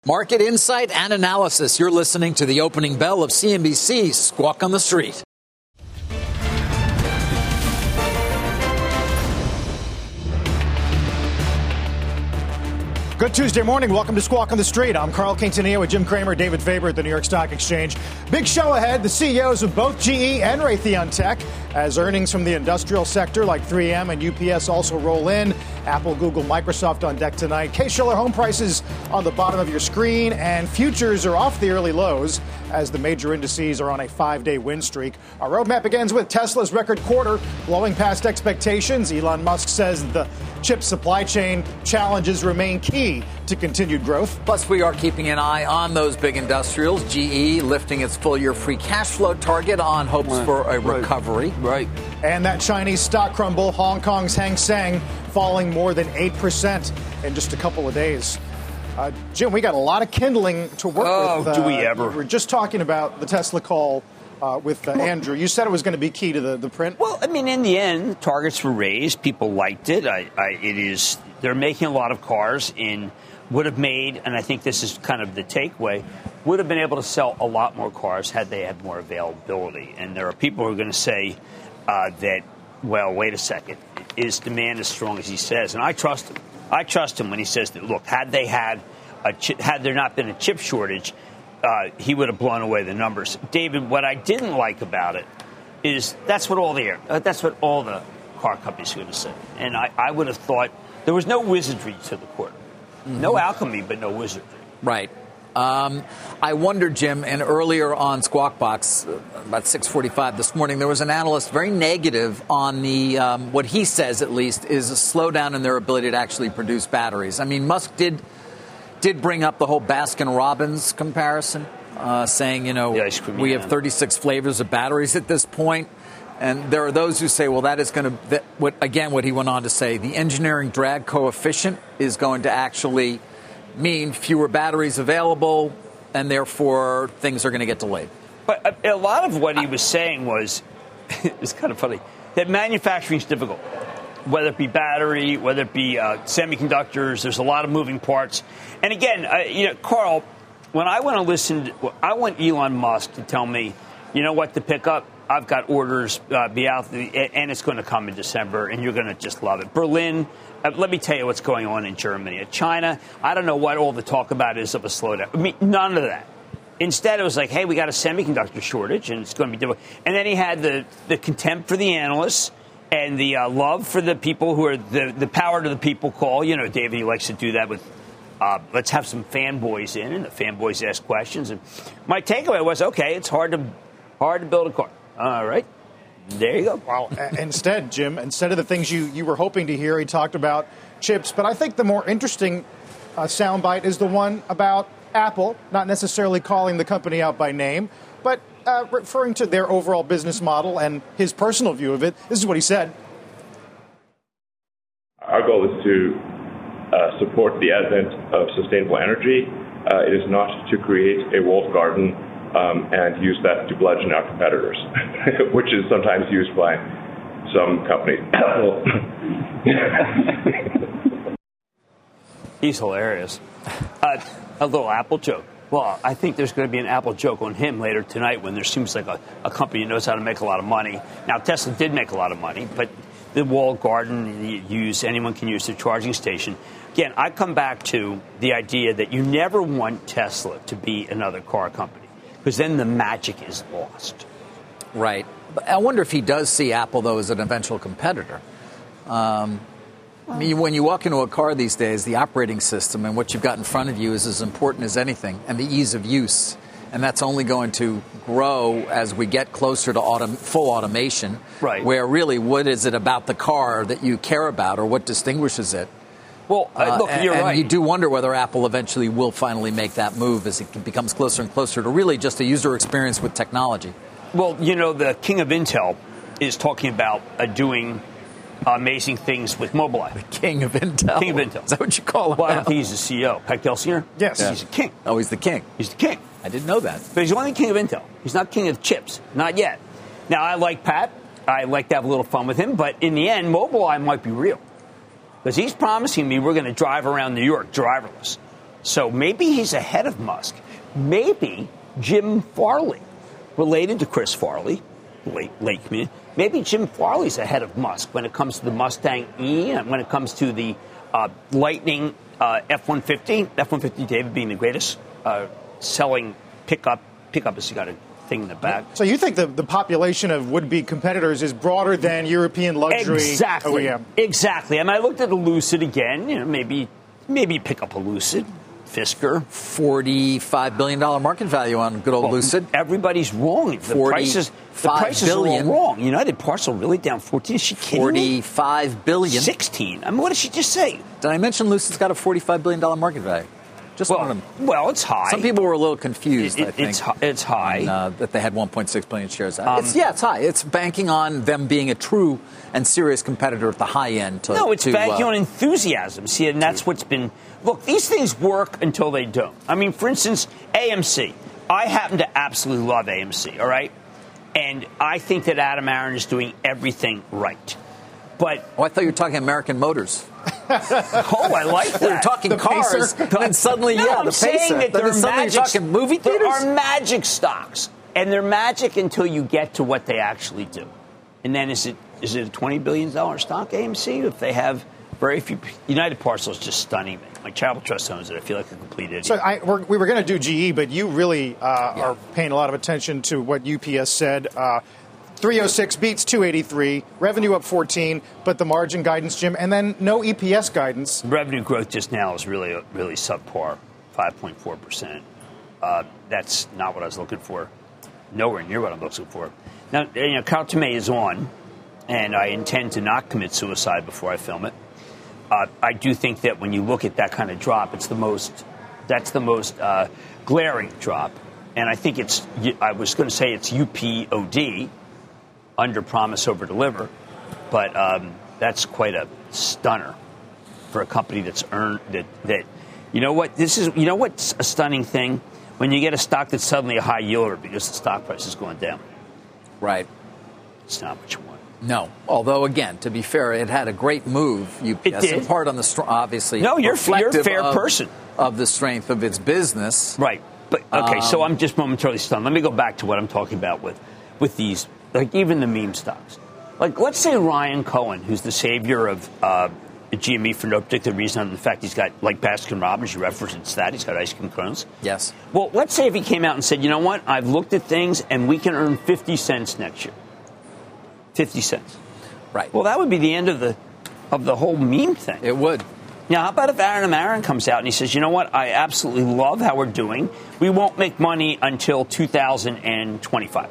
Market insight and analysis. You're listening to the opening bell of CNBC's Squawk on the Street. Good Tuesday morning. Welcome to Squawk on the Street. I'm Carl Quintanilla with Jim Cramer, David Faber at the New York Stock Exchange. Big show ahead. The CEOs of both GE and Raytheon Tech, as earnings from the industrial sector like 3M and UPS also roll in. Apple, Google, Microsoft on deck tonight. Case-Shiller home prices on the bottom of your screen, and futures are off the early lows as the major indices are on a 5-day win streak. Our roadmap begins with Tesla's record quarter blowing past expectations. Elon Musk says the chip supply chain challenges remain key to continued growth. Plus, we are keeping an eye on those big industrials. GE lifting its full-year free cash flow target on hopes for a recovery. Right. And that Chinese stock crumble, Hong Kong's Hang Seng falling more than 8% in just a couple of days. Jim, we got a lot of kindling to work with. Oh, do we ever? We were just talking about the Tesla call with Andrew. You said it was going to be key to the print. Well, I mean, in the end, targets were raised. People liked it. They're making a lot of cars would have made, and I think this is kind of the takeaway, would have been able to sell a lot more cars had they had more availability. And there are people who are going to say that, well, wait a second, is demand as strong as he says? And I trust him. I trust him when he says that, look, had there not been a chip shortage, he would have blown away the numbers. David, what I didn't like about it is that's what all the car companies are going to say. And I would have thought there was no wizardry to the quarter. Mm-hmm. No alchemy, but no wizardry. Right. I wonder, Jim, and earlier on Squawk Box, about 6:45 this morning, there was an analyst very negative on the what he says, at least, is a slowdown in their ability to actually produce batteries. I mean, Musk did bring up the whole Baskin-Robbins comparison, saying, we have 36 flavors of batteries at this point. And there are those who say, well, that is going to, what he went on to say, the engineering drag coefficient is going to actually mean fewer batteries available, and therefore things are going to get delayed. But a lot of what he was saying was, it's kind of funny, that manufacturing is difficult. Whether it be battery, whether it be semiconductors, there's a lot of moving parts. And again, Carl, when I want Elon Musk to tell me, you know what to pick up. I've got orders be out, and it's going to come in December, and you're going to just love it. Berlin, let me tell you what's going on in Germany. China, I don't know what all the talk about is of a slowdown. I mean, none of that. Instead, it was like, hey, we got a semiconductor shortage, and it's going to be difficult. And then he had the contempt for the analysts and the love for the people who are the power to the people call. You know, David, he likes to do that with let's have some fanboys in, and the fanboys ask questions. And my takeaway was, okay, it's hard to build a car. All right. There you go. Well, instead, Jim, instead of the things you were hoping to hear, he talked about chips. But I think the more interesting soundbite is the one about Apple, not necessarily calling the company out by name, but referring to their overall business model and his personal view of it. This is what he said. Our goal is to support the advent of sustainable energy. It is not to create a walled garden and use that to bludgeon our competitors, which is sometimes used by some companies. He's hilarious. A little Apple joke. Well, I think there's going to be an Apple joke on him later tonight when there seems like a company knows how to make a lot of money. Now, Tesla did make a lot of money, but the walled garden, anyone can use the charging station. Again, I come back to the idea that you never want Tesla to be another car company, because then the magic is lost. Right. But I wonder if he does see Apple, though, as an eventual competitor. I mean, when you walk into a car these days, the operating system and what you've got in front of you is as important as anything, and the ease of use. And that's only going to grow as we get closer to full automation, right? Where really, what is it about the car that you care about, or what distinguishes it? Well, look, you're right. And you do wonder whether Apple eventually will finally make that move as it becomes closer and closer to really just a user experience with technology. Well, the king of Intel is talking about doing amazing things with Mobileye. The king of Intel. King of Intel. Is that what you call him? Well, I don't think he's the CEO. Pat Gelsinger? Yes. Yeah. He's the king. Oh, he's the king. He's the king. I didn't know that. But he's only king of Intel. He's not king of chips. Not yet. Now, I like Pat. I like to have a little fun with him. But in the end, Mobileye might be real. Because he's promising me we're going to drive around New York driverless. So maybe he's ahead of Musk. Maybe Jim Farley, related to Chris Farley, late comedian, maybe Jim Farley's ahead of Musk when it comes to the Mustang E and when it comes to the Lightning F-150. F-150, David, being the greatest selling pickup as you got a thing in the back. So you think the population of would-be competitors is broader than European luxury OEM? Exactly. I looked at the Lucid again. Maybe pick up a Lucid. Fisker. $45 billion market value on good old Lucid. Everybody's wrong. The prices are all wrong. United Parcel really down 14. Is she kidding me? $45 billion. 16. What did she just say? Did I mention Lucid's got a $45 billion market value? Well, it's high. Some people were a little confused, I think. It's high. That they had 1.6 billion shares out. It's high. It's banking on them being a true and serious competitor at the high end. It's banking on enthusiasm. See, and that's what's been... Look, these things work until they don't. For instance, AMC. I happen to absolutely love AMC, all right? And I think that Adam Aron is doing everything right. But... I thought you were talking American Motors. I like that. We were talking cars, and then suddenly, the Pacer. Saying that then suddenly you're talking movie theaters? There are magic stocks, and they're magic until you get to what they actually do. And then is it a $20 billion stock, AMC, if they have very few... United Parcel is just stunning me. My Travel Trust owns it. I feel like a complete idiot. So we were going to do GE, but you really are paying a lot of attention to what UPS said. 306 beats 283, revenue up 14, but the margin guidance, Jim, and then no EPS guidance. Revenue growth just now is really subpar, 5.4%. That's not what I was looking for. Nowhere near what I'm looking for. Now, Carl Tomé is on, and I intend to not commit suicide before I film it. I do think that when you look at that kind of drop, that's the most glaring drop. And I think I was going to say it's UPOD, under promise, over deliver, but that's quite a stunner for a company that's earned that. What's a stunning thing? When you get a stock that's suddenly a high yielder because the stock price is going down. Right. It's not what you want. No. Although, again, to be fair, it had a great move. UPS, it did. In part on the obviously. No, you're a fair person. Of the strength of its business. Right. But okay, so I'm just momentarily stunned. Let me go back to what I'm talking about with these, like even the meme stocks. Like, let's say Ryan Cohen, who's the savior of GME for no particular reason, other than the fact he's got, like Baskin Robbins, you referenced that, he's got ice cream cones. Yes. Well, let's say if he came out and said, you know what, I've looked at things and we can earn 50 cents next year. 50 cents. Right. Well, that would be the end of the whole meme thing. It would. Now, how about if Adam Aron comes out and he says, you know what, I absolutely love how we're doing. We won't make money until 2025.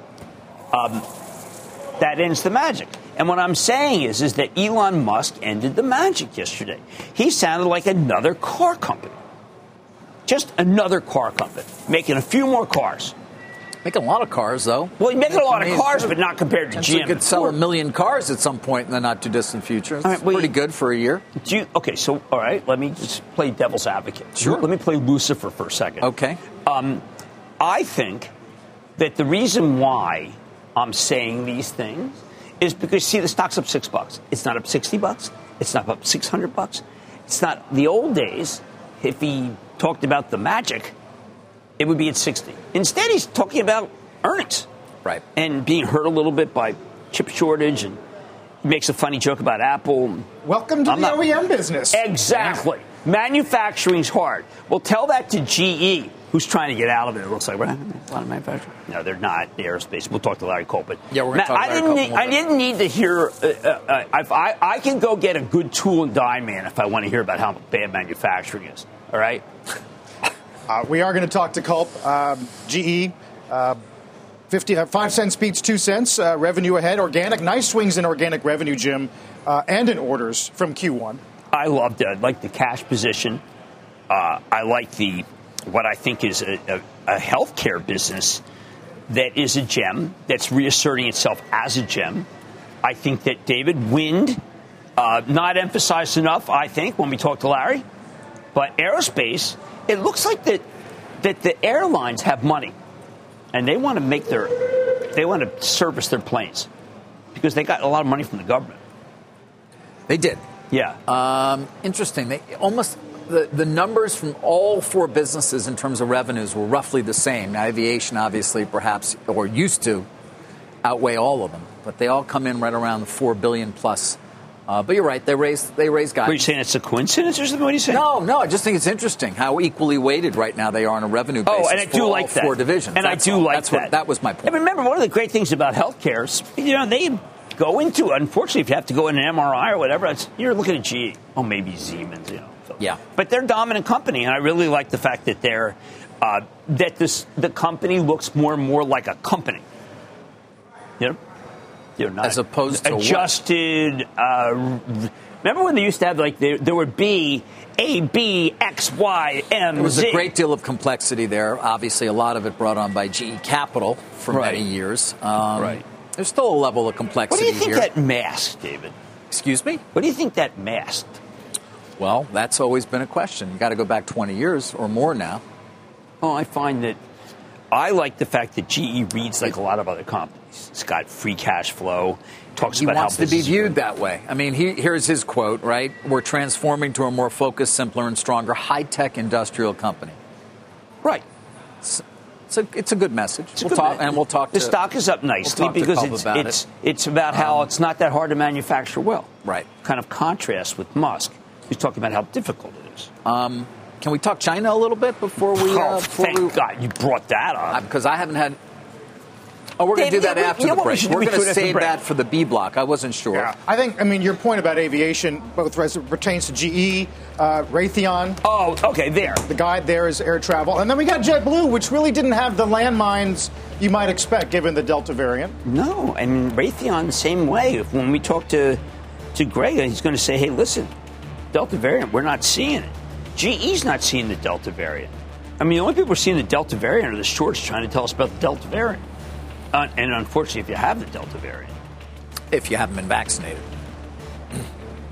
That ends the magic. And what I'm saying is that Elon Musk ended the magic yesterday. He sounded like another car company. Just another car company. Making a few more cars. Making a lot of cars, though. Well, he's making a lot of cars, but not compared to GM. He could sell 1 million cars at some point in the not-too-distant future. It's pretty good for a year. All right, let me just play devil's advocate. Sure. Let me play Lucifer for a second. Okay. I think that the reason why I'm saying these things is because, see, the stock's up $6. It's not up $60. It's not up $600. It's not the old days. If he talked about the magic, it would be at 60. Instead, he's talking about earnings. Right. And being hurt a little bit by chip shortage, and he makes a funny joke about Apple. Welcome to the OEM business. Exactly. Yeah. Manufacturing's hard. Well, tell that to GE, who's trying to get out of it. It looks like, right? A lot of manufacturing. No, they're not. The aerospace. We'll talk to Larry Culp. But yeah, we're going to talk to Larry Culp. I didn't need to hear. I can go get a good tool and die man if I want to hear about how bad manufacturing is. All right? We are going to talk to Culp. GE, 5 cents beats 2 cents. Revenue ahead. Organic. Nice swings in organic revenue, Jim, and in orders from Q1. I loved it. I like the cash position. I like what I think is a healthcare business that is a gem, that's reasserting itself as a gem. I think that David, wind, not emphasized enough, I think, when we talk to Larry. But aerospace, it looks like that the airlines have money, and they want to service their planes because they got a lot of money from the government. They did. Yeah. Interesting. They almost the numbers from all four businesses in terms of revenues were roughly the same. Now, aviation, obviously, perhaps, or used to outweigh all of them, but they all come in right around $4 billion plus. But you're right; they raised guidance. Are you saying it's a coincidence or something? What are you saying? No. I just think it's interesting how equally weighted right now they are on a revenue basis. And I do like that. Four divisions. And I do like that. That was my point. And remember, one of the great things about healthcare is, they go into. Unfortunately, if you have to go in an MRI or whatever, you're looking at GE. Oh, maybe Siemens. So. Yeah. But they're a dominant company, and I really like the fact that they're the company looks more and more like a company. They're not as opposed to adjusted. Remember when they used to have there would be A, B, X, Y, M, Z. There was a great deal of complexity there. Obviously, a lot of it brought on by GE Capital for many years. Right. There's still a level of complexity here. What do you think that masked, David? Excuse me? What do you think that masked? Well, that's always been a question. You got to go back 20 years or more now. Oh, I find that I like the fact that GE reads like a lot of other companies. It's got free cash flow. Talks about how he wants to be viewed that way. I mean, here's his quote, right? We're transforming to a more focused, simpler, and stronger high-tech industrial company. Right. It's a good message. We'll talk. The stock is up nicely because it's about how it's not that hard to manufacture well. Right. Kind of contrast with Musk. He's talking about how difficult it is. Can we talk China a little bit before we? Thank God you brought that up. Because I haven't had. Oh, we're going to do that after the break. We're going to save that for the B block. I wasn't sure. Yeah. I mean, your point about aviation, both as it pertains to GE, Raytheon. Oh, okay, there. The guide there is air travel. And then we got JetBlue, which really didn't have the landmines you might expect given the Delta variant. No, I mean, Raytheon the same way. When we talk to Greg, he's going to say, hey, listen, Delta variant, we're not seeing it. GE's not seeing the Delta variant. I mean, the only people who are seeing the Delta variant are the shorts trying to tell us about the Delta variant. And unfortunately, if you have the Delta variant. If you haven't been vaccinated. If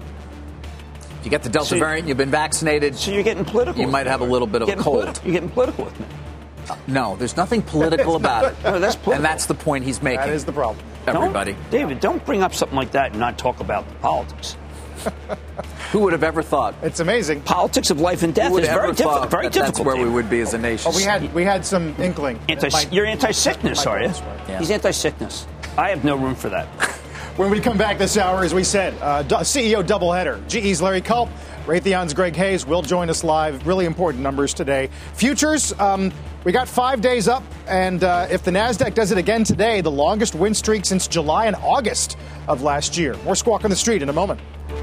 you get the Delta variant, you've been vaccinated. So you're getting political. You might have a little bit of a cold. You're getting political with me. No, there's nothing political about it. No, that's political. And that's the point he's making. That is the problem. Everybody. David, don't bring up something like that and not talk about the politics. Who would have ever thought? It's amazing. Politics of life and death is very difficult. Very difficult. That's where we would be as a nation. Well, we had some inkling. You're anti-sickness, are you? Yeah. He's anti-sickness. I have no room for that. When we come back this hour, as we said, CEO doubleheader. GE's Larry Culp, Raytheon's Greg Hayes will join us live. Really important numbers today. Futures, we got 5 days up, and if the NASDAQ does it again today, the longest win streak since July and August of last year. More Squawk on the Street in a moment.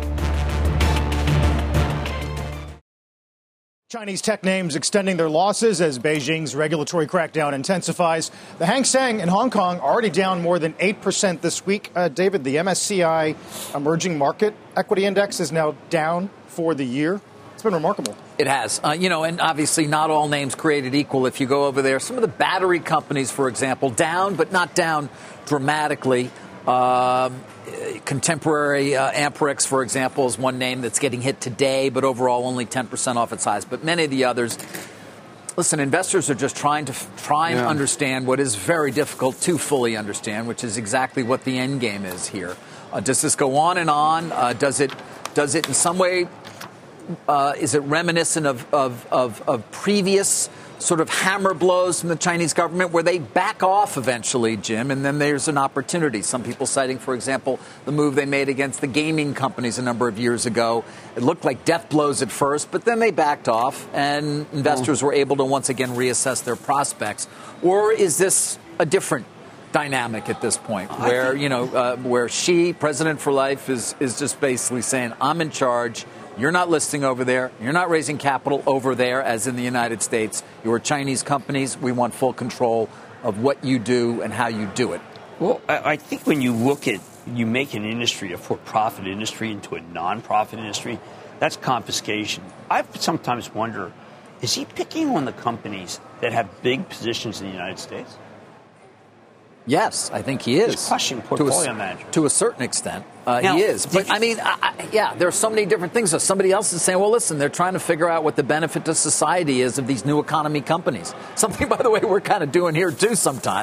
Chinese tech names extending their losses as Beijing's regulatory crackdown intensifies. The Hang Seng in Hong Kong already down more than 8% this week. David, the MSCI Emerging Market Equity Index is now down for the year. It's been remarkable. It has. And obviously not all names created equal. If you go over there, some of the battery companies, for example, down, but not down dramatically. Contemporary Amperex, for example, is one name that's getting hit today, but overall only 10% off its highs. But many of the others, listen, investors are just trying and understand what is very difficult to fully understand, which is exactly what the end game is here. Does this go on and on? Does it in some way, is it reminiscent of previous sort of hammer blows from the Chinese government where they back off eventually, Jim, and then there's an opportunity. Some people citing, for example, the move they made against the gaming companies a number of years ago. It looked like death blows at first, but then they backed off and investors were able to once again reassess their prospects. Or is this a different dynamic at this point where, where Xi, president for life, is just basically saying, I'm in charge. You're not listing over there. You're not raising capital over there, as in the United States. You're Chinese companies. We want full control of what you do and how you do it. Well, I think when you look at, you make an industry, a for-profit industry, into a non-profit industry, that's confiscation. I sometimes wonder, is he picking on the companies that have big positions in the United States? Yes, I think he is. He's crushing portfolio managers. To a certain extent, now, he is. But, there are so many different things. So somebody else is saying, well, listen, they're trying to figure out what the benefit to society is of these new economy companies. Something, by the way, we're kind of doing here, too, sometimes.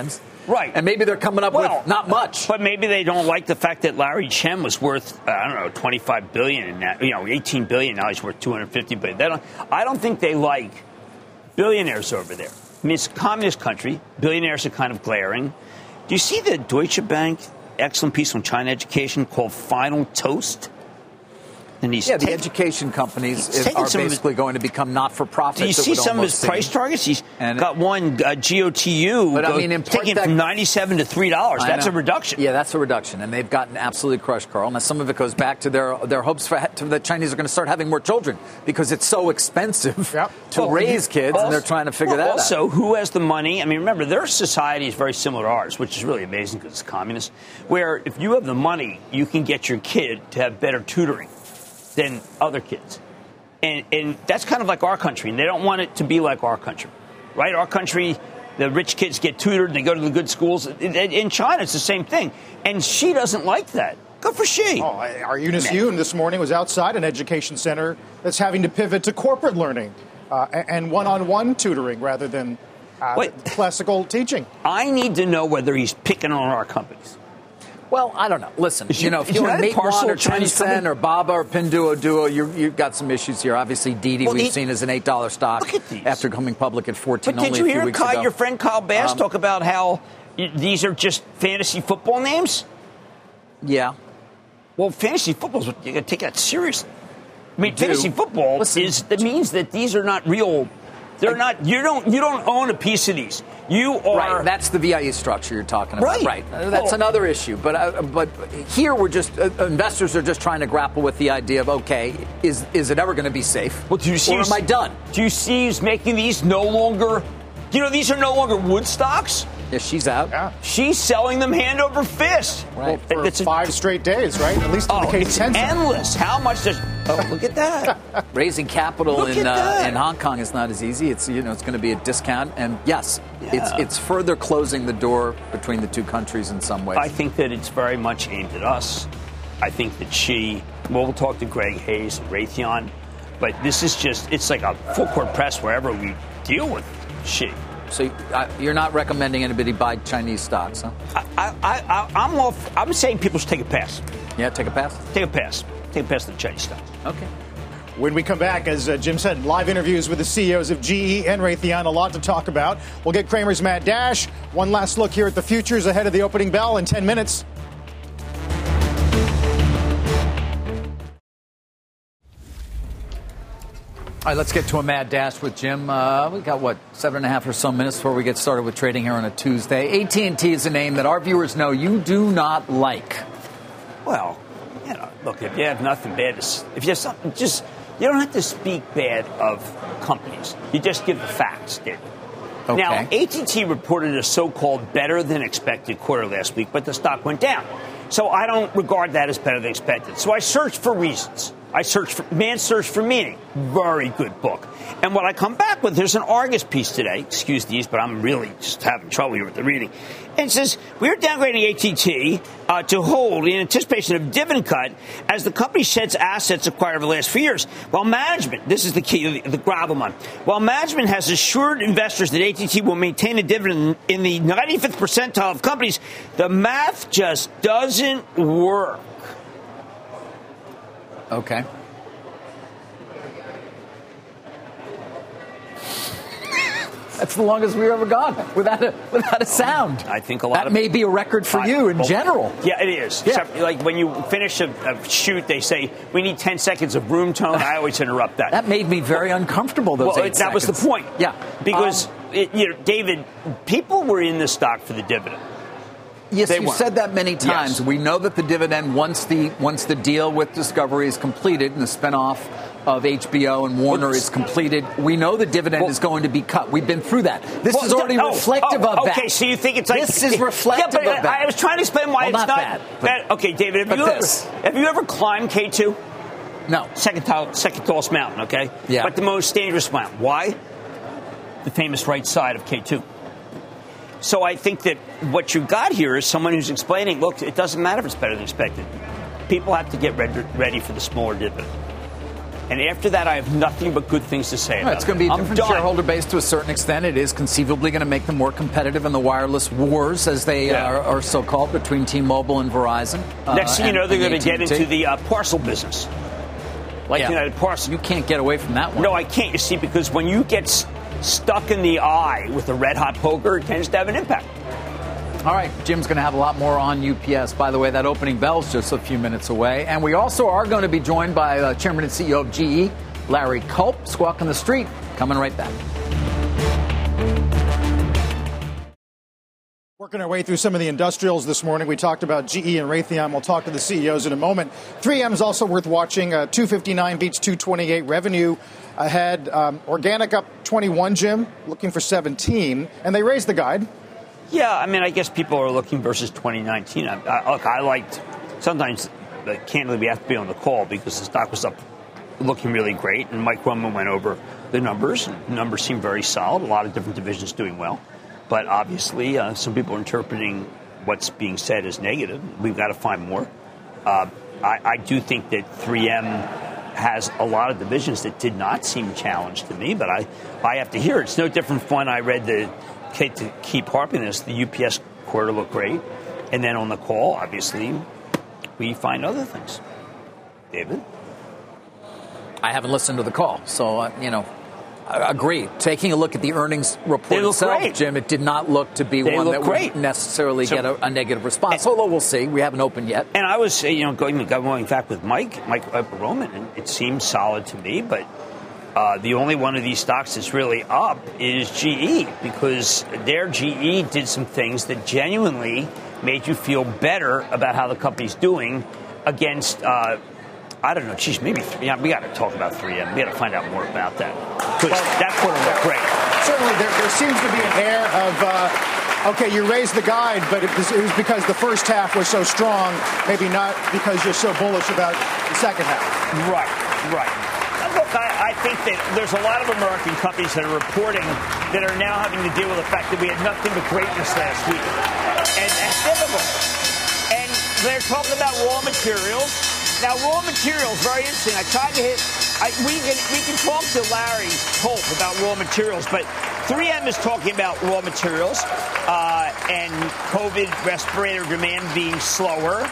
Right. And maybe they're coming up with not much. But maybe they don't like the fact that Larry Chen was worth, $25 billion in that, $18 billion. Now he's worth $250 billion. I don't think they like billionaires over there. I mean, it's a communist country. Billionaires are kind of glaring. Do you see the Deutsche Bank excellent piece on China education called Final Toast? And the education companies are basically going to become not-for-profit. Do you see some of his price targets? He's got one GOTU taking from $97 to $3. That's a reduction. Yeah, that's a reduction. And they've gotten absolutely crushed, Carl. Now, some of it goes back to their hopes the Chinese are going to start having more children because it's so expensive to raise kids, and they're trying to figure that out. Also, who has the money? I mean, remember, their society is very similar to ours, which is really amazing because it's communist, where if you have the money, you can get your kid to have better tutoring than other kids. And that's kind of like our country. And they don't want it to be like our country, right? Our country, the rich kids get tutored. They go to the good schools. In China, it's the same thing. And she doesn't like that. Good for she. Our Eunice Yoon this morning was outside an education center that's having to pivot to corporate learning and one-on-one tutoring rather than classical teaching. I need to know whether he's picking on our companies. Well, I don't know. Listen, if you're Meituan or Tencent or Baba or Pinduoduo, you've got some issues here. Obviously, Didi we've seen as an $8 stock after coming public at 14 only a few weeks ago. But did you hear your friend Kyle Bass talk about how these are just fantasy football names? Yeah. Well, fantasy football, you got to take that seriously. I mean, fantasy football means that these are not real. They're not. You don't own a piece of these. You are right. That's the VIE structure you're talking about. Right. That's another issue. But here we're just investors are just trying to grapple with the idea of is it ever going to be safe? Well, do you see? Or am I done? Do you see who's making these no longer? These are no longer Woodstocks. Yeah, she's out. Yeah. She's selling them hand over fist. Right. Well, for 5 straight days, right? At least in the case it's endless. How much does? Look at that. Raising capital in Hong Kong is not as easy. It's it's going to be a discount, and it's further closing the door between the two countries in some ways. I think that it's very much aimed at us. I think that we'll talk to Greg Hayes and Raytheon, but this is it's like a full court press wherever we deal with Xi. So you're not recommending anybody buy Chinese stocks, huh? I'm saying people should take a pass. Yeah, take a pass? Take a pass. Take a pass to the Chinese stocks. Okay. When we come back, as Jim said, live interviews with the CEOs of GE and Raytheon, a lot to talk about. We'll get Cramer's Mad Dash. One last look here at the futures ahead of the opening bell in 10 minutes. All right, let's get to a Mad Dash with Jim. We got, 7.5 or so minutes before we get started with trading here on a Tuesday. AT&T is a name that our viewers know you do not like. Well, look, if you have nothing bad if you have something, you don't have to speak bad of companies. You just give the facts, David. Okay. Now, AT&T reported a so-called better-than-expected quarter last week, but the stock went down. So I don't regard that as better than expected. So I searched for reasons. Man's Search for Meaning. Very good book. And what I come back with, there's an Argus piece today. Excuse these, but I'm really just having trouble here with the reading. And it says, we're downgrading AT&T to hold in anticipation of dividend cut as the company sheds assets acquired over the last few years. While management, this is the key, the gravel one. While management has assured investors that AT&T will maintain a dividend in the 95th percentile of companies, the math just doesn't work. Okay. That's the longest we've ever gone without a sound. I think that may be a record for you in general. Yeah, it is. Yeah. Except, like when you finish a shoot, they say we need 10 seconds of room tone. I always interrupt that. That made me very uncomfortable. Those 8 seconds. That was the point. Yeah, because David, people were in the stock for the dividend. Yes, you've said that many times. Yes. We know that the dividend, once the deal with Discovery is completed and the spinoff of HBO and Warner is completed, we know the dividend is going to be cut. We've been through that. This is already reflective of that. Okay, so you think it's like... This is reflective of that. I was trying to explain why it's not that. Okay, David, have you ever climbed K2? No. Second tallest mountain, okay? Yeah. But the most dangerous mountain. Why? The famous right side of K2. So I think that what you've got here is someone who's explaining, look, it doesn't matter if it's better than expected. People have to get ready for the smaller dividend. And after that, I have nothing but good things to say about it. It's going to be a different shareholder base to a certain extent. It is conceivably going to make them more competitive in the wireless wars, as they are so-called, between T-Mobile and Verizon. Next thing you know, they're going to get into the parcel business. Like United Parcel. You can't get away from that one. No, I can't, you see, because when you get stuck in the eye with a red-hot poker, it tends to have an impact. All right, Jim's going to have a lot more on UPS. By the way, that opening bell's just a few minutes away. And we also are going to be joined by Chairman and CEO of GE, Larry Culp. Squawk on the Street, coming right back. Working our way through some of the industrials this morning. We talked about GE and Raytheon. We'll talk to the CEOs in a moment. 3M is also worth watching. 259 beats 228 revenue ahead. Organic up 21, Jim, looking for 17. And they raised the guide. Yeah, I mean, I guess people are looking versus 2019. I liked, sometimes, candidly, we have to be on the call because the stock was up looking really great. And Mike Roman went over the numbers. The numbers seem very solid. A lot of different divisions doing well. But obviously, some people are interpreting what's being said as negative. We've got to find more. I do think that 3M has a lot of divisions that did not seem challenged to me, but I have to hear it. It's no different from when I read to keep harping this, the UPS quarter looked great. And then on the call, obviously, we find other things. David? I haven't listened to the call, so, I agree. Taking a look at the earnings report itself, great. Jim, it did not look to be one that would necessarily get a negative response, although we'll see. We haven't opened yet. And I was, going back with Mike Roman, and it seems solid to me, but the only one of these stocks that's really up is GE, because their GE did some things that genuinely made you feel better about how the company's doing against, I don't know, maybe we got to talk about 3M. We got to find out more about that. Because that quarter looked great. Certainly, there seems to be an air of, okay, you raised the guide, but it was because the first half was so strong, maybe not because you're so bullish about the second half. Right. Look, I think that there's a lot of American companies that are reporting that are now having to deal with the fact that we had nothing but greatness last week. And that's difficult. And they're talking about raw materials. Now, raw materials, very interesting. I tried to hit... We can talk to Larry Culp about raw materials, but 3M is talking about raw materials and COVID respirator demand being slower.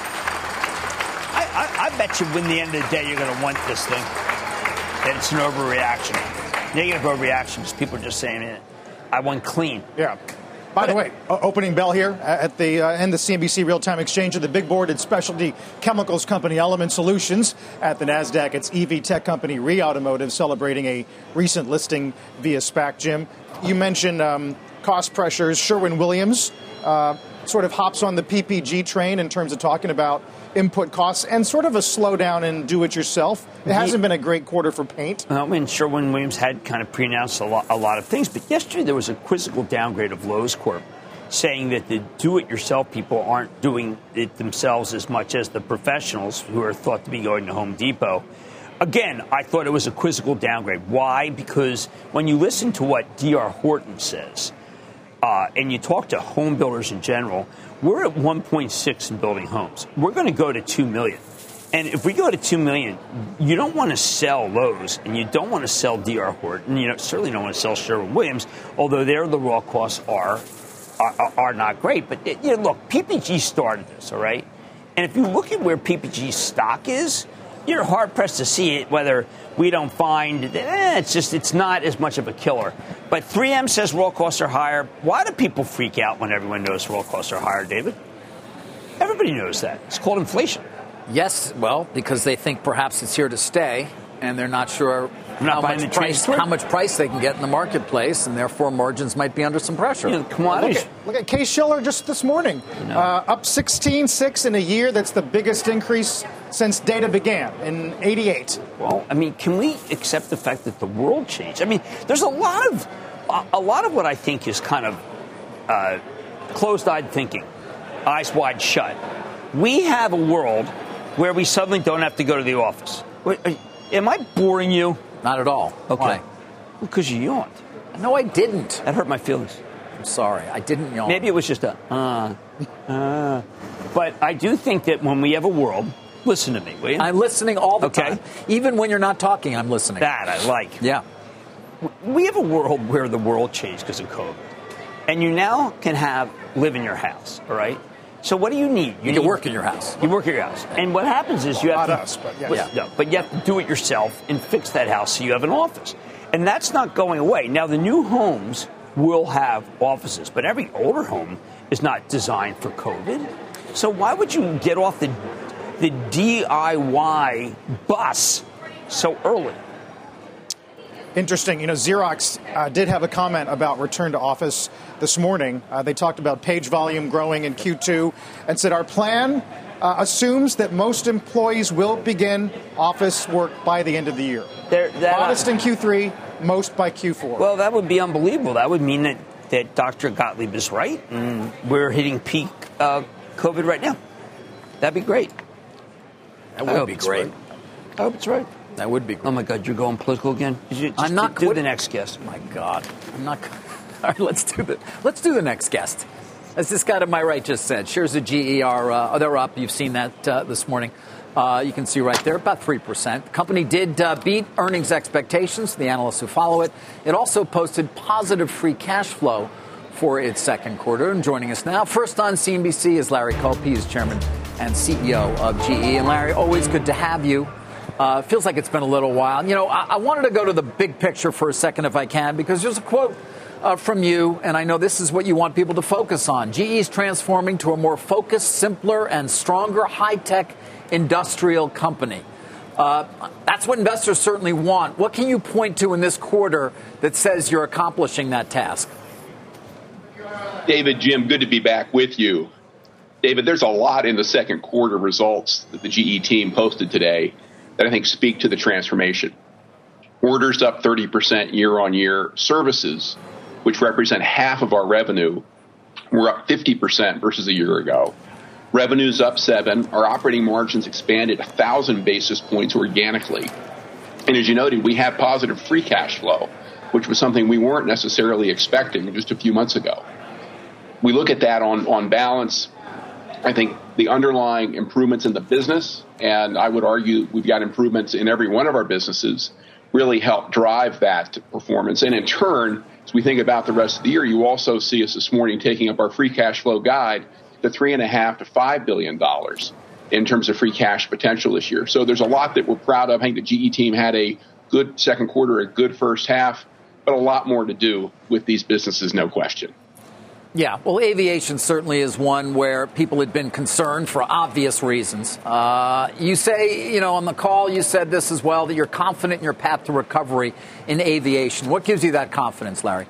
I bet you when the end of the day you're going to want this thing. That it's an overreaction. Negative overreaction because people are just saying, I want clean. Yeah. By the way, opening bell here at the end of the CNBC Real-Time Exchange of the big board and specialty chemicals company Element Solutions. At the NASDAQ, it's EV tech company RE Automotive celebrating a recent listing via SPAC. Jim, you mentioned cost pressures. Sherwin-Williams sort of hops on the PPG train in terms of talking about input costs and sort of a slowdown in do-it-yourself. It hasn't been a great quarter for paint. Well, I mean, Sherwin-Williams had kind of pre-announced a lot of things, but yesterday there was a quizzical downgrade of Lowe's Corp, saying that the do-it-yourself people aren't doing it themselves as much as the professionals who are thought to be going to Home Depot. Again, I thought it was a quizzical downgrade. Why? Because when you listen to what D.R. Horton says, and you talk to home builders in general, we're at 1.6 in building homes. We're going to go to 2 million. And if we go to 2 million, you don't want to sell Lowe's and you don't want to sell D.R. Horton. You certainly don't want to sell Sherwin-Williams, although the raw costs are not great. But, look, PPG started this, all right? And if you look at where PPG's stock is, you're hard-pressed to see it, whether we don't find it's not as much of a killer. But 3M says raw costs are higher. Why do people freak out when everyone knows raw costs are higher, David? Everybody knows that. It's called inflation. Yes, well, because they think perhaps it's here to stay, and they're not sure how much price they can get in the marketplace, and therefore margins might be under some pressure. Commodities. Look at Case-Shiller just this morning, up 16.6 in a year. That's the biggest increase since data began in '88. Well, I mean, can we accept the fact that the world changed? I mean, there's a lot of what I think is kind of closed-eyed thinking, eyes wide shut. We have a world where we suddenly don't have to go to the office. Am I boring you? Not at all. Okay. Why? Because you yawned. No, I didn't. That hurt my feelings. I'm sorry. I didn't yawn. Maybe it was just But I do think that when we have a world Listen to me, will you? I'm listening all the time. Even when you're not talking, I'm listening. That I like. Yeah. We have a world where the world changed because of COVID. And you now can live in your house, all right? So what do you need? You can work in your house. You work in your house. And what happens is you have Not to... us, but yeah. No, but you have to do it yourself and fix that house so you have an office. And that's not going away. Now, the new homes will have offices, but every older home is not designed for COVID. So why would you get off the DIY bus so early? Interesting. Xerox did have a comment about return to office this morning. They talked about page volume growing in Q2 and said our plan assumes that most employees will begin office work by the end of the year. Modest in Q3, most by Q4. Well, that would be unbelievable. That would mean that Dr. Gottlieb is right, and we're hitting peak COVID right now. That'd be great. That would be great. Right. I hope it's right. That would be great. Oh, my God, you're going political again? I'm not. Do the next guest. My God. I'm not. All right, let's do the next guest. As this guy to my right just said, shares of GE they're up. You've seen that this morning. You can see right there, about 3%. The company did beat earnings expectations, the analysts who follow it. It also posted positive free cash flow for its second quarter. And joining us now, first on CNBC, is Larry Culp. He is chairman and CEO of GE. And Larry, always good to have you. Feels like it's been a little while. I wanted to go to the big picture for a second if I can, because there's a quote from you, and I know this is what you want people to focus on. GE is transforming to a more focused, simpler, and stronger high-tech industrial company. That's what investors certainly want. What can you point to in this quarter that says you're accomplishing that task? David, Jim, good to be back with you. David, there's a lot in the second quarter results that the GE team posted today that I think speak to the transformation. Orders up 30% year on year. Services, which represent half of our revenue, were up 50% versus a year ago. Revenues up 7%. Our operating margins expanded 1,000 basis points organically. And as you noted, we have positive free cash flow, which was something we weren't necessarily expecting just a few months ago. We look at that on balance. I think the underlying improvements in the business, and I would argue we've got improvements in every one of our businesses, really help drive that performance. And in turn, as we think about the rest of the year, you also see us this morning taking up our free cash flow guide to $3.5 to $5 billion in terms of free cash potential this year. So there's a lot that we're proud of. I think the GE team had a good second quarter, a good first half, but a lot more to do with these businesses, no question. Yeah, well, aviation certainly is one where people had been concerned for obvious reasons. You say, on the call, you said this as well, that you're confident in your path to recovery in aviation. What gives you that confidence, Larry?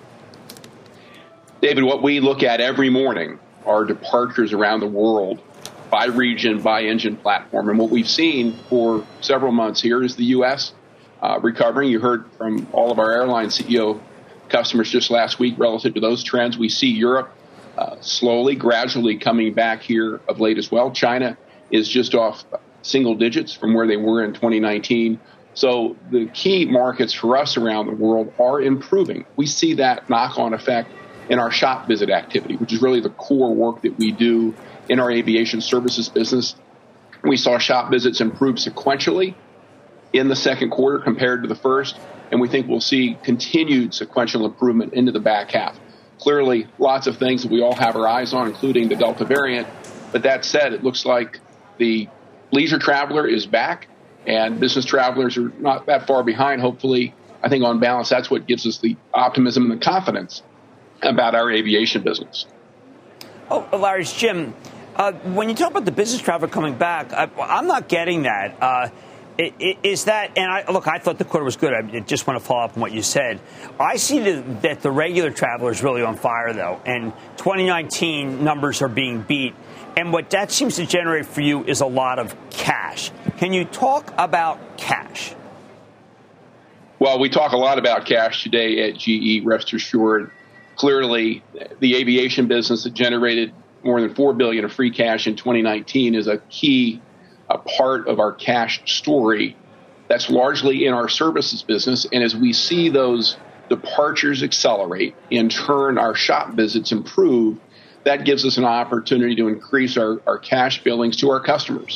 David, what we look at every morning are departures around the world by region, by engine platform. And what we've seen for several months here is the U.S. Recovering. You heard from all of our airline CEO customers just last week relative to those trends. We see Europe slowly, gradually coming back here of late as well. China is just off single digits from where they were in 2019. So the key markets for us around the world are improving. We see that knock-on effect in our shop visit activity, which is really the core work that we do in our aviation services business. We saw shop visits improve sequentially in the second quarter compared to the first, and we think we'll see continued sequential improvement into the back half. Clearly, lots of things that we all have our eyes on, including the Delta variant. But that said, it looks like the leisure traveler is back, and business travelers are not that far behind, hopefully. I think on balance, that's what gives us the optimism and the confidence about our aviation business. Oh, Larry, it's Jim. When you talk about the business traveler coming back, I'm not getting that. Is that, and I thought the quarter was good. I just want to follow up on what you said. I see that the regular traveler is really on fire, though, and 2019 numbers are being beat. And what that seems to generate for you is a lot of cash. Can you talk about cash? Well, we talk a lot about cash today at GE, rest assured. Clearly, the aviation business that generated more than $4 billion of free cash in 2019 is a key part of our cash story. That's largely in our services business. And as we see those departures accelerate, in turn, our shop visits improve, that gives us an opportunity to increase our cash billings to our customers.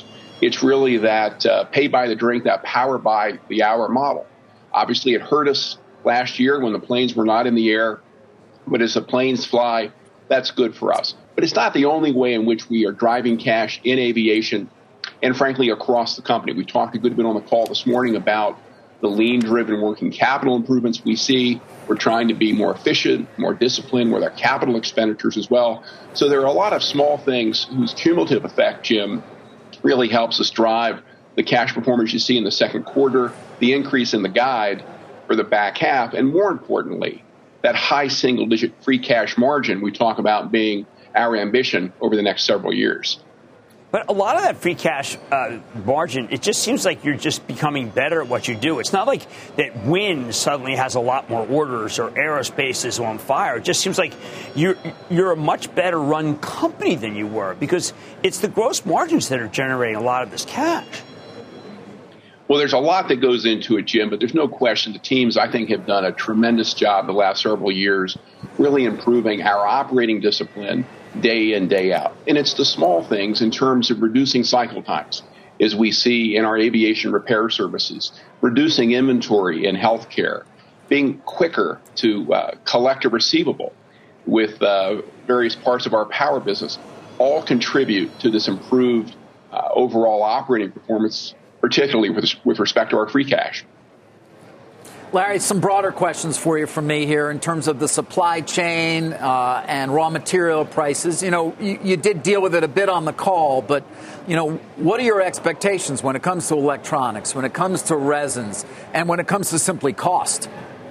It's really that pay by the drink, that power by the hour model. Obviously, it hurt us last year when the planes were not in the air. But as the planes fly, that's good for us. But it's not the only way in which we are driving cash in aviation and, frankly, across the company. We talked a good bit on the call this morning about the lean-driven working capital improvements we see. We're trying to be more efficient, more disciplined with our capital expenditures as well. So there are a lot of small things whose cumulative effect, Jim, really helps us drive the cash performance you see in the second quarter, the increase in the guide for the back half, and more importantly, that high single-digit free cash margin we talk about being our ambition over the next several years. But a lot of that free cash margin, it just seems like you're just becoming better at what you do. It's not like that Wind suddenly has a lot more orders or aerospace is on fire. It just seems like you're a much better run company than you were because it's the gross margins that are generating a lot of this cash. Well, there's a lot that goes into it, Jim, but there's no question the teams, I think, have done a tremendous job the last several years really improving our operating discipline day in, day out. And it's the small things in terms of reducing cycle times, as we see in our aviation repair services, reducing inventory in healthcare, being quicker to collect a receivable with various parts of our power business, all contribute to this improved overall operating performance, particularly with respect to our free cash. Larry, some broader questions for you from me here in terms of the supply chain and raw material prices. You know, you did deal with it a bit on the call, but, you know, what are your expectations when it comes to electronics, when it comes to resins, and when it comes to simply cost?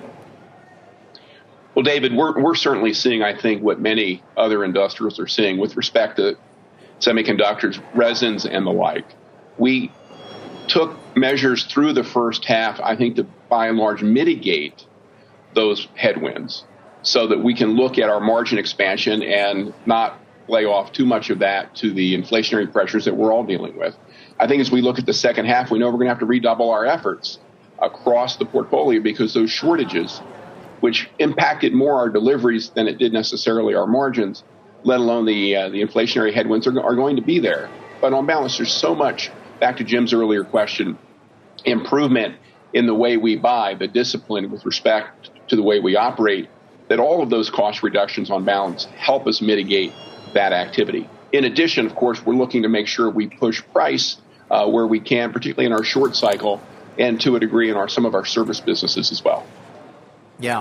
Well, David, we're certainly seeing, I think, what many other industrials are seeing with respect to semiconductors, resins, and the like. We took measures through the first half, I think, to by and large mitigate those headwinds so that we can look at our margin expansion and not lay off too much of that to the inflationary pressures that we're all dealing with. I think as we look at the second half, we know we're going to have to redouble our efforts across the portfolio because those shortages, which impacted more our deliveries than it did necessarily our margins, let alone the inflationary headwinds, are going to be there. But on balance, there's so much, back to Jim's earlier question, improvement in the way we buy, the discipline with respect to the way we operate, that all of those cost reductions on balance help us mitigate that activity. In addition, of course, we're looking to make sure we push price where we can, particularly in our short cycle, and to a degree in some of our service businesses as well. Yeah.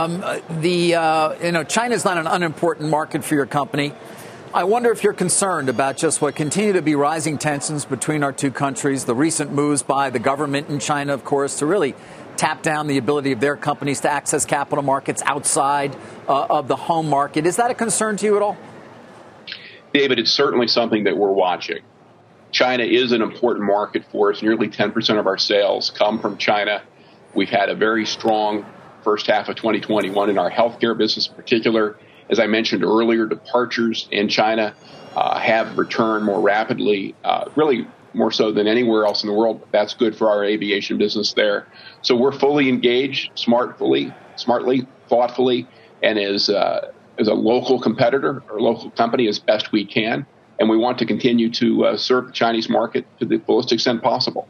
China's not an unimportant market for your company. I wonder if you're concerned about just what continue to be rising tensions between our two countries, the recent moves by the government in China, of course, to really tap down the ability of their companies to access capital markets outside of the home market. Is that a concern to you at all? David, it's certainly something that we're watching. China is an important market for us. Nearly 10% of our sales come from China. We've had a very strong first half of 2021 in our healthcare business in particular. As I mentioned earlier, departures in China have returned more rapidly, really more so than anywhere else in the world. That's good for our aviation business there. So we're fully engaged, smartly, thoughtfully, and as a local competitor or local company as best we can. And we want to continue to serve the Chinese market to the fullest extent possible.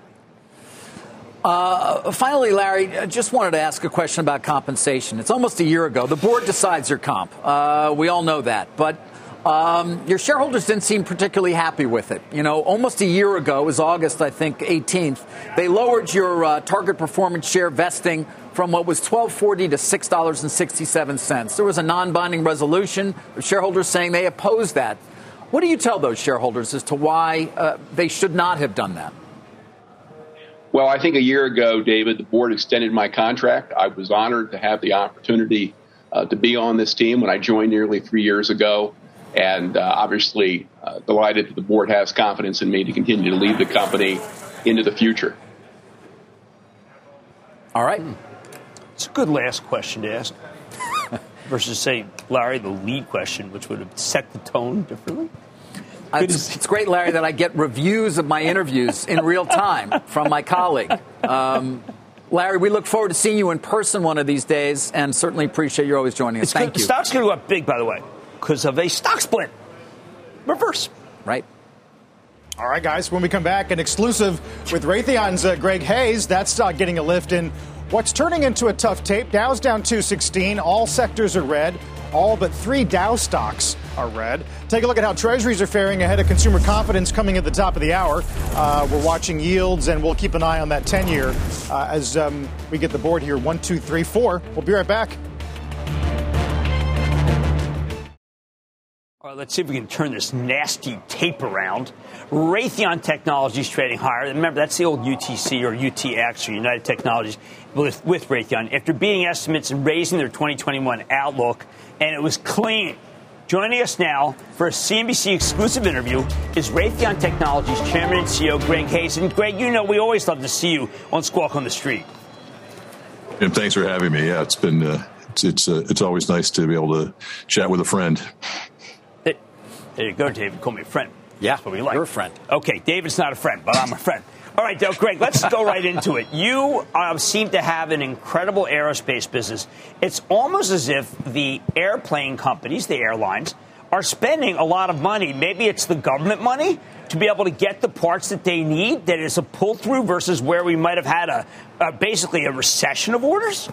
Finally, Larry, I just wanted to ask a question about compensation. It's almost a year ago. The board decides your comp. We all know that. But your shareholders didn't seem particularly happy with it. You know, almost a year ago, it was August, I think, 18th, they lowered your target performance share vesting from what was $12.40 to $6.67. There was a non-binding resolution, shareholders saying they opposed that. What do you tell those shareholders as to why they should not have done that? Well, I think a year ago, David, the board extended my contract. I was honored to have the opportunity to be on this team when I joined nearly 3 years ago. And obviously delighted that the board has confidence in me to continue to lead the company into the future. All right. It's a good last question to ask versus, say, Larry, the lead question, which would have set the tone differently. It's great, Larry, that I get reviews of my interviews in real time from my colleague. Larry, we look forward to seeing you in person one of these days and certainly appreciate you always joining us. Thank you. The stock's going to go up big, by the way, because of a stock split. Reverse. Right. All right, guys, when we come back, an exclusive with Raytheon's Greg Hayes. That's getting a lift in what's turning into a tough tape. Dow's down 216. All sectors are red. All but 3 Dow stocks are red. Take a look at how treasuries are faring ahead of consumer confidence coming at the top of the hour. We're watching yields, and we'll keep an eye on that 10-year as we get the board here. 1, 2, 3, 4. We'll be right back. All right, let's see if we can turn this nasty tape around. Raytheon Technologies trading higher. Remember, that's the old UTC or UTX or United Technologies with Raytheon. After beating estimates and raising their 2021 outlook, and it was clean. Joining us now for a CNBC exclusive interview is Raytheon Technologies Chairman and CEO Greg Hayes. And Greg, you know we always love to see you on Squawk on the Street. And thanks for having me. Yeah, it's been it's always nice to be able to chat with a friend. There you go, David. Call me a friend. Yeah, that's what we like. You're a friend. Okay, David's not a friend, but I'm a friend. All right, Greg, let's go right into it. You seem to have an incredible aerospace business. It's almost as if the airplane companies, the airlines, are spending a lot of money. Maybe it's the government money to be able to get the parts that they need. That is a pull-through versus where we might have had basically a recession of orders.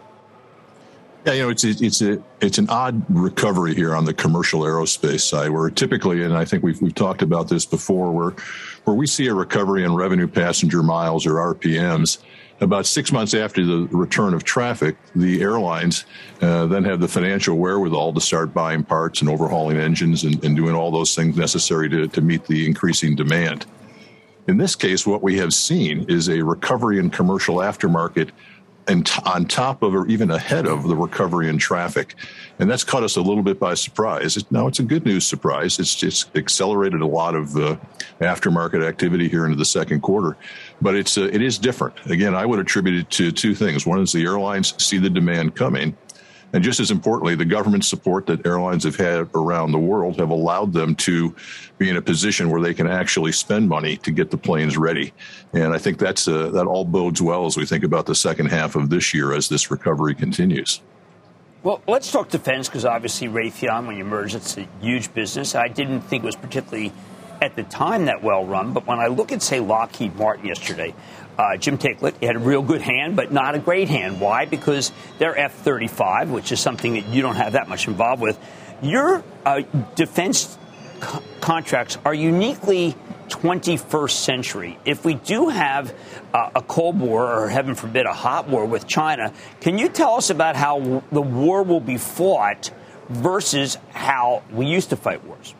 Yeah, it's an odd recovery here on the commercial aerospace side, where typically, and I think we've talked about this before, where we see a recovery in revenue passenger miles or RPMs about 6 months after the return of traffic. The airlines then have the financial wherewithal to start buying parts and overhauling engines and doing all those things necessary to meet the increasing demand. In this case, what we have seen is a recovery in commercial aftermarket, and on top of or even ahead of the recovery in traffic. And that's caught us a little bit by surprise. Now, it's a good news surprise. It's just accelerated a lot of aftermarket activity here into the second quarter. But it is different. Again, I would attribute it to 2 things. One is the airlines see the demand coming. And just as importantly, the government support that airlines have had around the world have allowed them to be in a position where they can actually spend money to get the planes ready. And I think that all bodes well as we think about the second half of this year as this recovery continues. Well, let's talk defense, because obviously Raytheon, when you merge, it's a huge business. I didn't think it was particularly at the time that well run, but when I look at, say, Lockheed Martin yesterday, Jim Taiclet had a real good hand, but not a great hand. Why? Because they're F-35, which is something that you don't have that much involved with. Your defense contracts are uniquely 21st century. If we do have a Cold War, or heaven forbid, a hot war with China, can you tell us about how the war will be fought versus how we used to fight wars?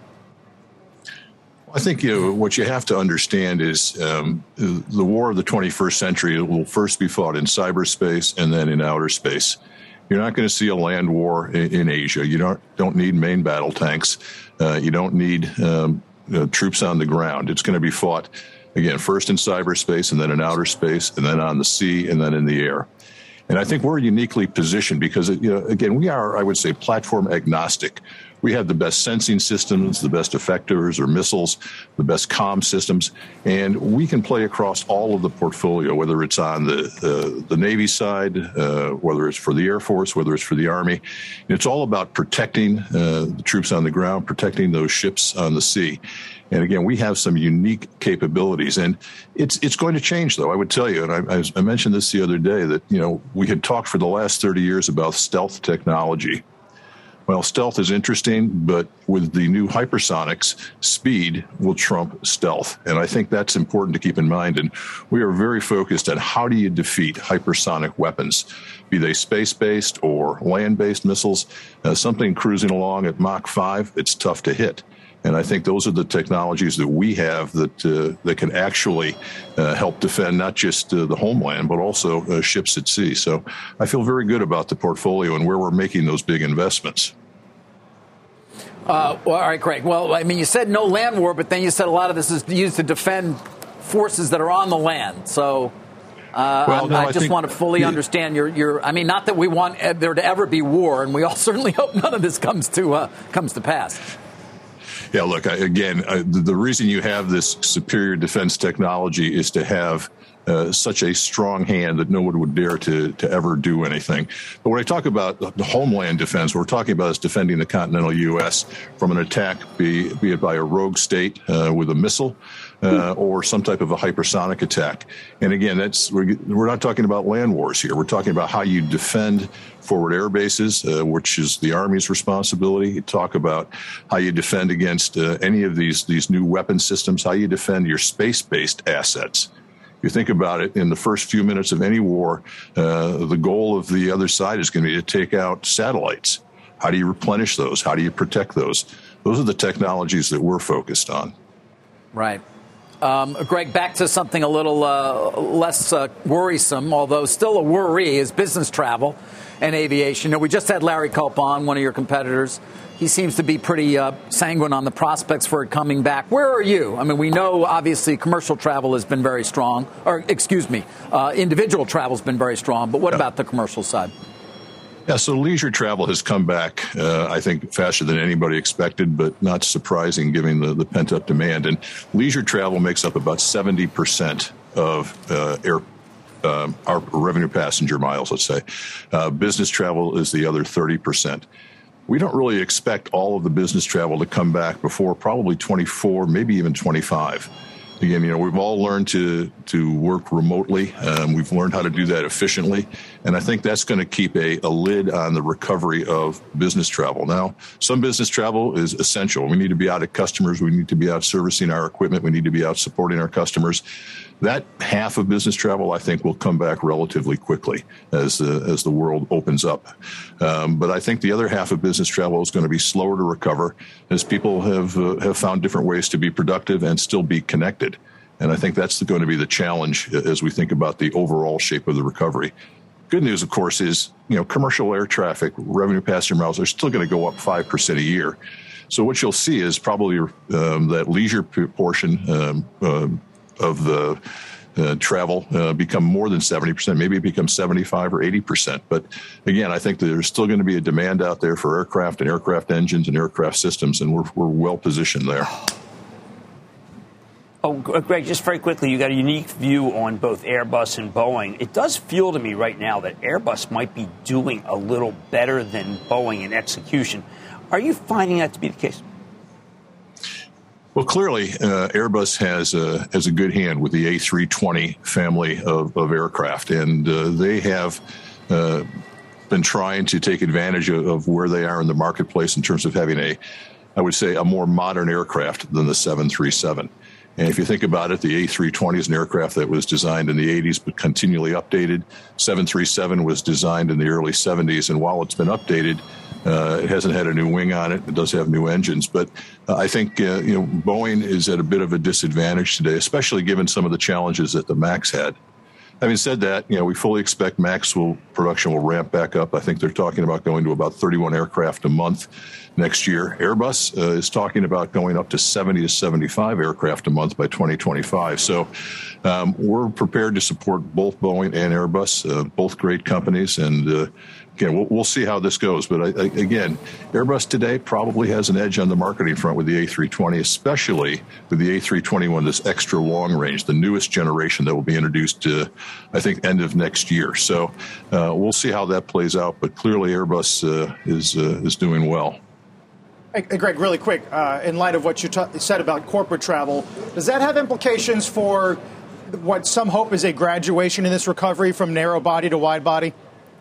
I think what you have to understand is the war of the 21st century will first be fought in cyberspace and then in outer space. You're not going to see a land war in Asia. You don't need main battle tanks. You don't need troops on the ground. It's going to be fought, again, first in cyberspace and then in outer space and then on the sea and then in the air. And I think we're uniquely positioned because, again, we are, I would say, platform agnostic. We have the best sensing systems, the best effectors or missiles, the best comm systems, and we can play across all of the portfolio, whether it's on the Navy side, whether it's for the Air Force, whether it's for the Army. It's all about protecting the troops on the ground, protecting those ships on the sea. And again, we have some unique capabilities, and it's going to change, though. I would tell you, and I mentioned this the other day, that we had talked for the last 30 years about stealth technology. Well, stealth is interesting, but with the new hypersonics, speed will trump stealth. And I think that's important to keep in mind. And we are very focused on how do you defeat hypersonic weapons, be they space-based or land-based missiles. Something cruising along at Mach 5, it's tough to hit. And I think those are the technologies that we have that can actually help defend not just the homeland, but also ships at sea. So I feel very good about the portfolio and where we're making those big investments. Well, all right, Greg. Well, I mean, you said no land war, but then you said a lot of this is used to defend forces that are on the land. So I just want to fully understand your. I mean, not that we want there to ever be war, and we all certainly hope none of this comes to pass. Yeah, look, the reason you have this superior defense technology is to have such a strong hand that no one would dare to ever do anything. But when I talk about the homeland defense, what we're talking about is defending the continental U.S. from an attack, be it by a rogue state with a missile, or some type of a hypersonic attack. And again, we're not talking about land wars here. We're talking about how you defend forward air bases, which is the Army's responsibility. You talk about how you defend against any of these new weapon systems, how you defend your space-based assets. You think about it, in the first few minutes of any war, the goal of the other side is going to be to take out satellites. How do you replenish those? How do you protect those? Those are the technologies that we're focused on. Right. Greg, back to something a little less worrisome, although still a worry, is business travel and aviation. We just had Larry Culp on, one of your competitors. He seems to be pretty sanguine on the prospects for it coming back. Where are you? I mean, we know, obviously, commercial travel has been very strong. Or, excuse me, individual travel has been very strong. But what about the commercial side? Yeah, so leisure travel has come back, I think, faster than anybody expected, but not surprising given the pent-up demand. And leisure travel makes up about 70% of our revenue passenger miles, let's say. Business travel is the other 30%. We don't really expect all of the business travel to come back before probably 24, maybe even 25. Again, we've all learned to work remotely. We've learned how to do that efficiently. And I think that's going to keep a lid on the recovery of business travel. Now, some business travel is essential. We need to be out at customers. We need to be out servicing our equipment. We need to be out supporting our customers. That half of business travel, I think, will come back relatively quickly as the world opens up. But I think the other half of business travel is going to be slower to recover as people have found different ways to be productive and still be connected. And I think that's going to be the challenge as we think about the overall shape of the recovery. Good news, of course, is commercial air traffic, revenue passenger miles are still going to go up 5% a year. So what you'll see is probably that leisure portion of the travel become more than 70%, maybe it becomes 75 or 80%. But again, I think there's still going to be a demand out there for aircraft and aircraft engines and aircraft systems, and we're well positioned there. Oh, Greg, just very quickly, you got a unique view on both Airbus and Boeing. It does feel to me right now that Airbus might be doing a little better than Boeing in execution. Are you finding that to be the case? Well, clearly, Airbus has a good hand with the A320 family of aircraft, and they have been trying to take advantage of where they are in the marketplace in terms of having I would say, a more modern aircraft than the 737. And if you think about it, the A320 is an aircraft that was designed in the 80s but continually updated. 737 was designed in the early 70s, and while it's been updated, it hasn't had a new wing on it. It does have new engines. But I think Boeing is at a bit of a disadvantage today, especially given some of the challenges that the MAX had. Having said that, we fully expect MAX production will ramp back up. I think they're talking about going to about 31 aircraft a month next year. Airbus is talking about going up to 70 to 75 aircraft a month by 2025. So we're prepared to support both Boeing and Airbus, both great companies. And again, we'll see how this goes. But again, Airbus today probably has an edge on the marketing front with the A320, especially with the A321, this extra long range, the newest generation that will be introduced, I think, end of next year. So we'll see how that plays out. But clearly, Airbus is doing well. Hey, Greg, really quick, in light of what you said about corporate travel, does that have implications for what some hope is a graduation in this recovery from narrow body to wide body?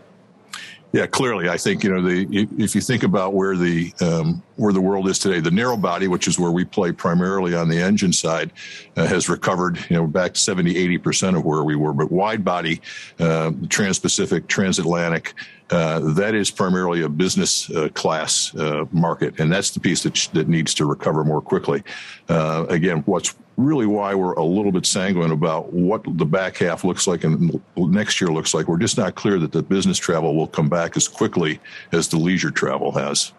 Yeah, clearly, I think if you think about where the world is today, the narrow body, which is where we play primarily on the engine side, has recovered, back to 70-80% of where we were. But wide body, Trans-Pacific, transatlantic, that is primarily a business class market, and that's the piece that needs to recover more quickly. Again, what's really why we're a little bit sanguine about what the back half looks like and next year looks like. We're just not clear that the business travel will come back as quickly as the leisure travel has.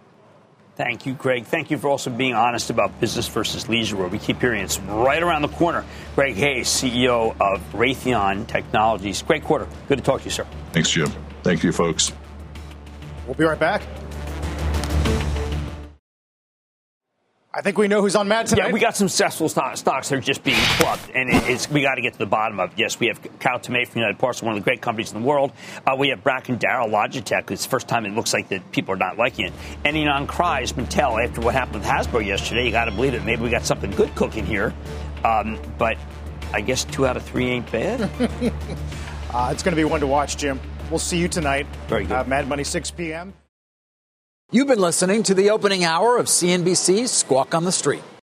Thank you, Greg. Thank you for also being honest about business versus leisure, where we keep hearing it's right around the corner. Greg Hayes, CEO of Raytheon Technologies. Great quarter. Good to talk to you, sir. Thanks, Jim. Thank you, folks. We'll be right back. I think we know who's on Mad tonight. Yeah, we got some successful stocks that are just being clubbed, and we got to get to the bottom of it. Yes, we have Kyle Tomei from United Parcel, one of the great companies in the world. We have Bracken Darrell, Logitech. It's the first time it looks like that people are not liking it. And Ynon Kreiz, Mattel, after what happened with Hasbro yesterday, you got to believe it. Maybe we got something good cooking here. But I guess 2 out of 3 ain't bad. It's going to be one to watch, Jim. We'll see you tonight. Very good. Mad Money, 6 p.m. You've been listening to the opening hour of CNBC's Squawk on the Street.